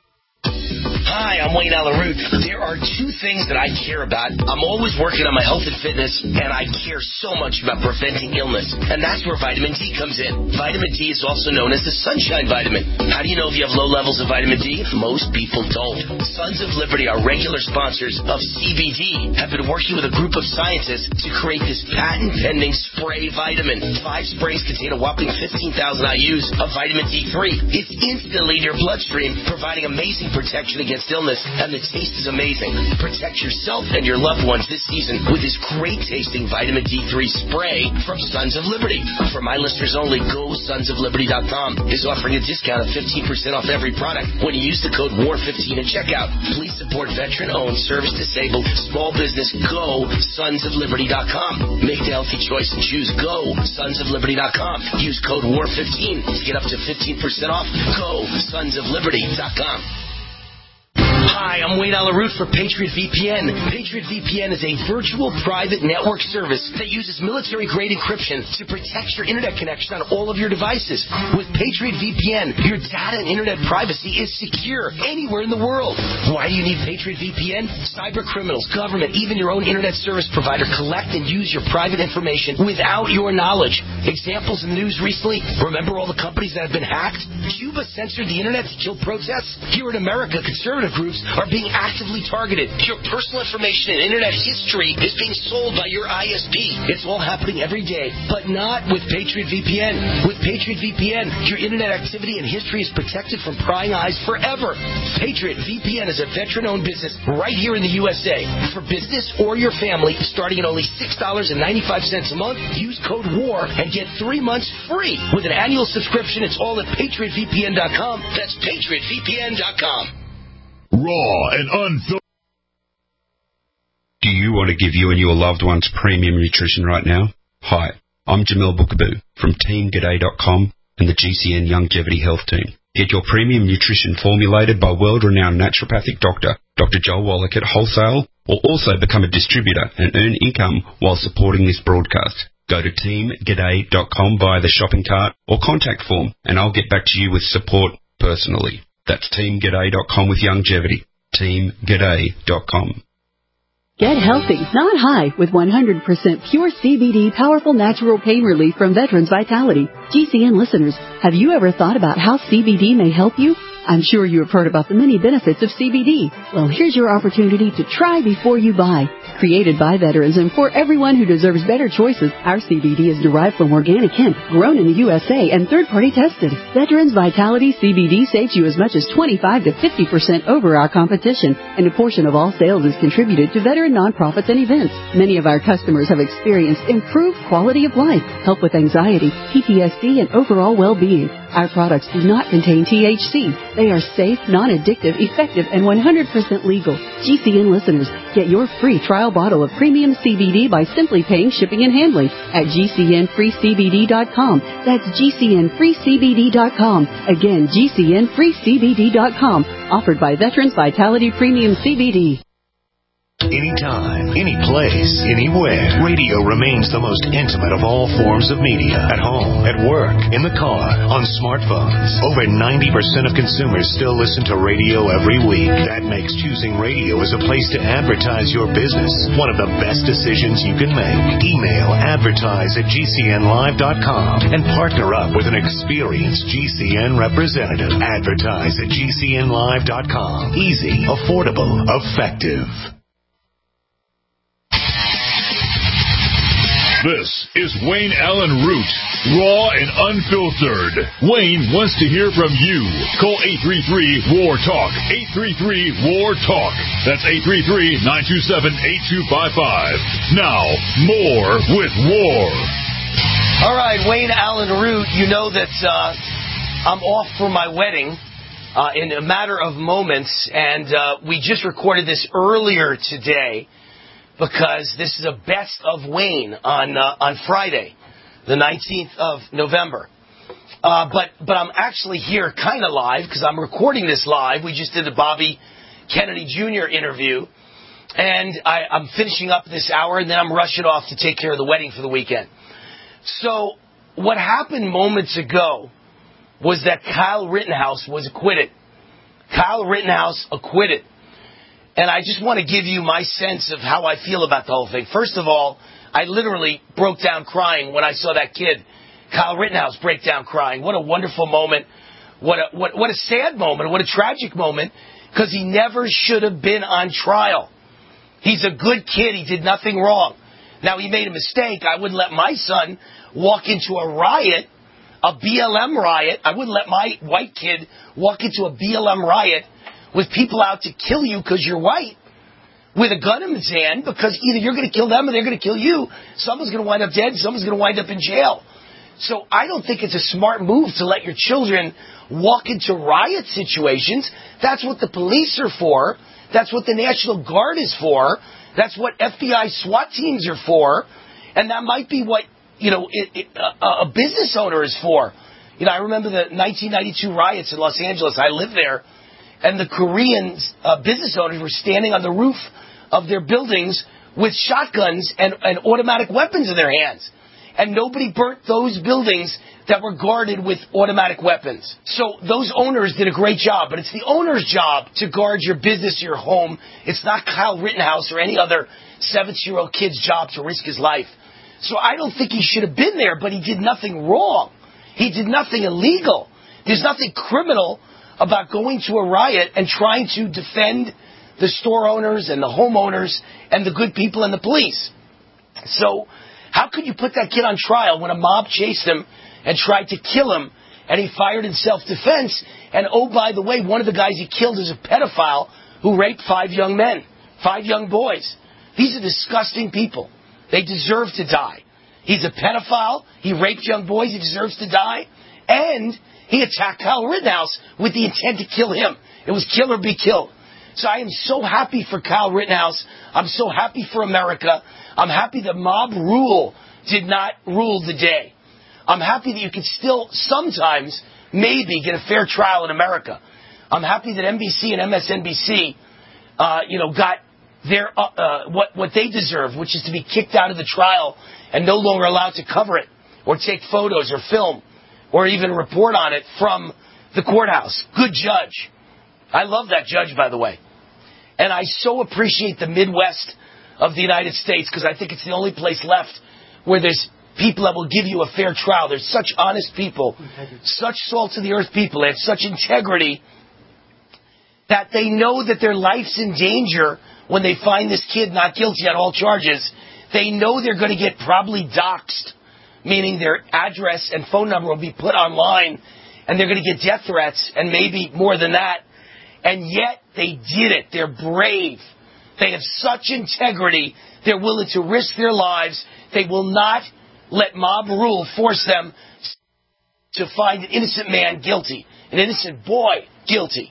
Hi, I'm Wayne Allyn Root. There are two things that I care about. I'm always working on my health and fitness, and I care so much about preventing illness. And that's where vitamin D comes in. Vitamin D is also known as the sunshine vitamin. How do you know if you have low levels of vitamin D? Most people don't. Sons of Liberty, our regular sponsors of C B D, have been working with a group of scientists to create this patent-pending spray vitamin. Five sprays contain a whopping fifteen thousand I U's of vitamin D three. It's instantly in your bloodstream, providing amazing protection against illness, and the taste is amazing. Protect yourself and your loved ones this season with this great-tasting vitamin D three spray from Sons of Liberty. For my listeners only, go sons of liberty dot com is offering a discount of fifteen percent off every product when you use the code war fifteen at checkout. Please support veteran-owned, service-disabled, small business. Go sons of liberty dot com. Make the healthy choice and choose go sons of liberty dot com. Use code war fifteen to get up to fifteen percent off. Go sons of liberty dot com. Hi, I'm Wayne Allyn Root for Patriot V P N. Patriot V P N is a virtual private network service that uses military-grade encryption to protect your internet connection on all of your devices. With Patriot V P N, your data and internet privacy is secure anywhere in the world. Why do you need Patriot V P N? Cyber criminals, government, even your own internet service provider collect and use your private information without your knowledge. Examples in the news recently, remember all the companies that have been hacked? Cuba censored the internet to kill protests? Here in America, conservative groups are being actively targeted. Your personal information and internet history is being sold by your I S P. It's all happening every day, but not with Patriot V P N. With Patriot V P N, your internet activity and history is protected from prying eyes forever. Patriot V P N is a veteran-owned business right here in the U S A. For business or your family, starting at only six dollars and ninety-five cents a month, use code WAR and get three months free. With an annual subscription, it's all at patriot v p n dot com. That's patriot v p n dot com. Raw and unfiltered. Do you want to give you and your loved ones premium nutrition right now? Hi, I'm Jamel Bookaboo from team g'day dot com and the G C N Longevity Health Team. Get your premium nutrition formulated by world-renowned naturopathic doctor, Doctor Joel Wallach at wholesale, or also become a distributor and earn income while supporting this broadcast. Go to team g'day dot com via the shopping cart or contact form, and I'll get back to you with support personally. That's team g'day dot com with longevity. team g'day dot com. Get healthy, not high, with one hundred percent pure C B D powerful natural pain relief from Veterans Vitality. G C N listeners, have you ever thought about how C B D may help you? I'm sure you have heard about the many benefits of C B D. Well, here's your opportunity to try before you buy. Created by veterans and for everyone who deserves better choices, our C B D is derived from organic hemp, grown in the U S A and third-party tested. Veterans Vitality C B D saves you as much as twenty-five to fifty percent over our competition, and a portion of all sales is contributed to veteran nonprofits and events. Many of our customers have experienced improved quality of life, help with anxiety, P T S D, and overall well-being. Our products do not contain T H C. They are safe, non-addictive, effective, and one hundred percent legal. G C N listeners, get your free trial bottle of premium C B D by simply paying shipping and handling at G C N free C B D dot com. That's G C N free C B D dot com. Again, G C N free C B D dot com. Offered by Veterans Vitality Premium C B D. Anytime, any place, anywhere. Radio remains the most intimate of all forms of media. At home, at work, in the car, on smartphones. Over ninety percent of consumers still listen to radio every week. That makes choosing radio as a place to advertise your business one of the best decisions you can make. Email advertise at G C N live dot com and partner up with an experienced G C N representative. Advertise at G C N live dot com. Easy, affordable, effective. This is Wayne Allen Root, raw and unfiltered. Wayne wants to hear from you. Call eight three three, W A R, TALK, eight three three, W A R, TALK. That's eight three three, nine two seven, eight two five five. Now, more with W A R. All right, Wayne Allen Root, you know that uh, I'm off for my wedding uh, in a matter of moments, and uh, we just recorded this earlier today, because this is a best of Wayne on uh, on Friday, the nineteenth of November. Uh, but but I'm actually here kind of live because I'm recording this live. We just did the Bobby Kennedy Junior interview, and I, I'm finishing up this hour, and then I'm rushing off to take care of the wedding for the weekend. So what happened moments ago was that Kyle Rittenhouse was acquitted. Kyle Rittenhouse acquitted. And I just want to give you my sense of how I feel about the whole thing. First of all, I literally broke down crying when I saw that kid, Kyle Rittenhouse, break down crying. What a wonderful moment. What a, what, what a sad moment. What a tragic moment, because he never should have been on trial. He's a good kid. He did nothing wrong. Now, he made a mistake. I wouldn't let my son walk into a riot, a B L M riot. I wouldn't let my white kid walk into a B L M riot with people out to kill you because you're white, with a gun in his hand, because either you're going to kill them or they're going to kill you. Someone's going to wind up dead, someone's going to wind up in jail. So I don't think it's a smart move to let your children walk into riot situations. That's what the police are for. That's what the National Guard is for. That's what F B I SWAT teams are for. And that might be what, you know, it, it, a, a business owner is for. You know, I remember the nineteen ninety-two riots in Los Angeles. I lived there. And the Korean uh, business owners were standing on the roof of their buildings with shotguns and, and automatic weapons in their hands. And nobody burnt those buildings that were guarded with automatic weapons. So those owners did a great job. But it's the owner's job to guard your business, your home. It's not Kyle Rittenhouse or any other seventeen-year-old kid's job to risk his life. So I don't think he should have been there, but he did nothing wrong. He did nothing illegal. There's nothing criminal about going to a riot and trying to defend the store owners and the homeowners and the good people and the police. So how could you put that kid on trial when a mob chased him and tried to kill him and he fired in self-defense? And oh, by the way, one of the guys he killed is a pedophile who raped five young men, five young boys. These are disgusting people. They deserve to die. He's a pedophile. He raped young boys. He deserves to die. And he attacked Kyle Rittenhouse with the intent to kill him. It was kill or be killed. So I am so happy for Kyle Rittenhouse. I'm so happy for America. I'm happy that mob rule did not rule the day. I'm happy that you can still sometimes maybe get a fair trial in America. I'm happy that N B C and M S N B C, uh, you know, got their uh, uh, what what they deserve, which is to be kicked out of the trial and no longer allowed to cover it or take photos or film or even report on it from the courthouse. Good judge. I love that judge, by the way. And I so appreciate the Midwest of the United States because I think it's the only place left where there's people that will give you a fair trial. There's such honest people, such salt-of-the-earth people. They have such integrity that they know that their life's in danger when they find this kid not guilty on all charges. They know they're going to get probably doxxed, meaning their address and phone number will be put online, and they're going to get death threats and maybe more than that. And yet they did it. They're brave. They have such integrity. They're willing to risk their lives. They will not let mob rule force them to find an innocent man guilty, an innocent boy guilty.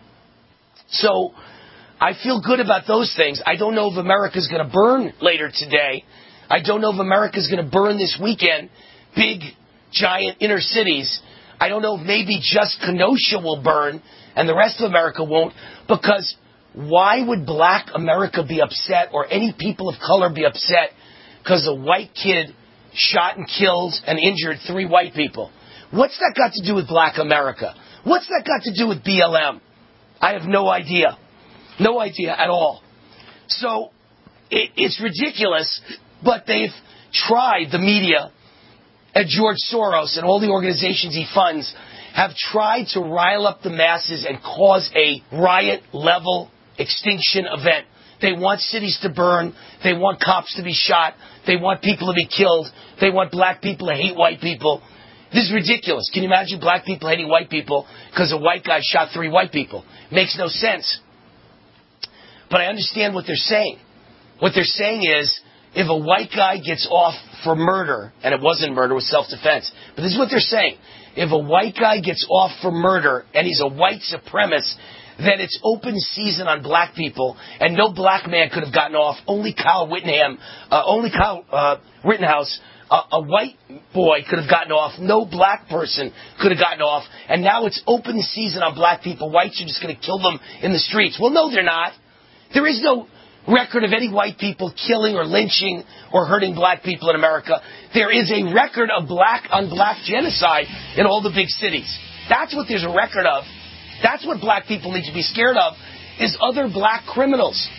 So I feel good about those things. I don't know if America's going to burn later today. I don't know if America's going to burn this weekend, big, giant inner cities. I don't know if maybe just Kenosha will burn and the rest of America won't, because why would black America be upset or any people of color be upset because a white kid shot and killed and injured three white people? What's that got to do with black America? What's that got to do with B L M? I have no idea. No idea at all. So it, it's ridiculous, but they've tried, the media and George Soros and all the organizations he funds have tried to rile up the masses and cause a riot-level extinction event. They want cities to burn. They want cops to be shot. They want people to be killed. They want black people to hate white people. This is ridiculous. Can you imagine black people hating white people because a white guy shot three white people? Makes no sense. But I understand what they're saying. What they're saying is, if a white guy gets off for murder, and it wasn't murder, it was self-defense, but this is what they're saying. If a white guy gets off for murder and he's a white supremacist, then it's open season on black people, and no black man could have gotten off. Only Kyle Whittingham, uh, only Kyle uh, Rittenhouse, uh, a white boy could have gotten off. No black person could have gotten off. And now it's open season on black people. Whites are just going to kill them in the streets. Well, no, they're not. There is no record of any white people killing or lynching or hurting black people in America. There is a record of black on black genocide in all the big cities. That's what there's a record of. That's what black people need to be scared of, is other black criminals.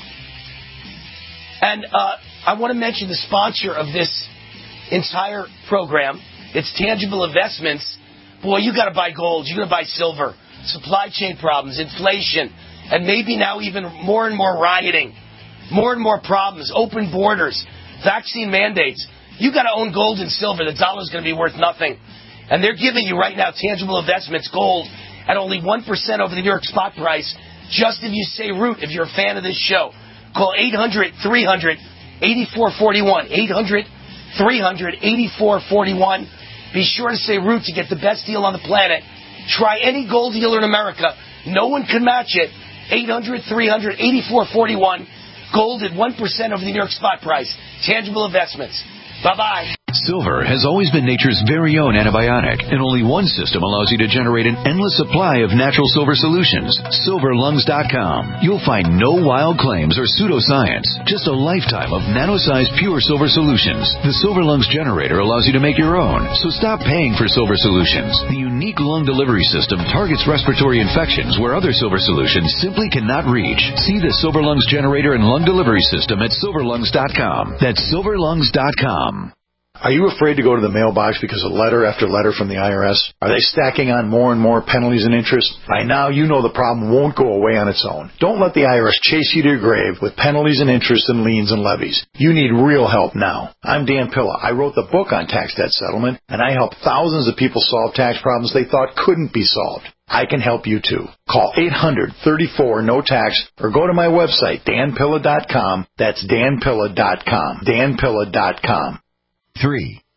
And uh, I want to mention the sponsor of this entire program. It's Tangible Investments. Boy, you got to buy gold. You got to buy silver. Supply chain problems, inflation, and maybe now even more and more rioting, more and more problems, open borders, vaccine mandates. You got to own gold and silver. The dollar's going to be worth nothing. And they're giving you right now Tangible Investments gold at only one percent over the New York spot price, just if you say root, if you're a fan of this show. Call eight hundred, three hundred, eighty-four forty-one, eight hundred, three hundred, eighty-four forty-one. Be sure to say root to get the best deal on the planet. Try any gold dealer in America. No one can match it. eight hundred, three hundred, eighty-four forty-one. Gold at one percent over the New York spot price. Tangible Investments. Bye-bye. Silver has always been nature's very own antibiotic, and only one system allows you to generate an endless supply of natural silver solutions. silver lungs dot com. You'll find no wild claims or pseudoscience, just a lifetime of nano-sized pure silver solutions. The Silver Lungs generator allows you to make your own, so stop paying for silver solutions. The unique lung delivery system targets respiratory infections where other silver solutions simply cannot reach. See the Silver Lungs generator and lung delivery system at silver lungs dot com. That's silver lungs dot com. Are you afraid to go to the mailbox because of letter after letter from the I R S? Are they stacking on more and more penalties and interest? By now, you know the problem won't go away on its own. Don't let the I R S chase you to your grave with penalties and interest and liens and levies. You need real help now. I'm Dan Pilla. I wrote the book on tax debt settlement, and I help thousands of people solve tax problems they thought couldn't be solved. I can help you too. Call eight hundred, thirty-four, no tax or go to my website, dan pilla dot com. That's dan pilla dot com. dan pilla dot com. Three.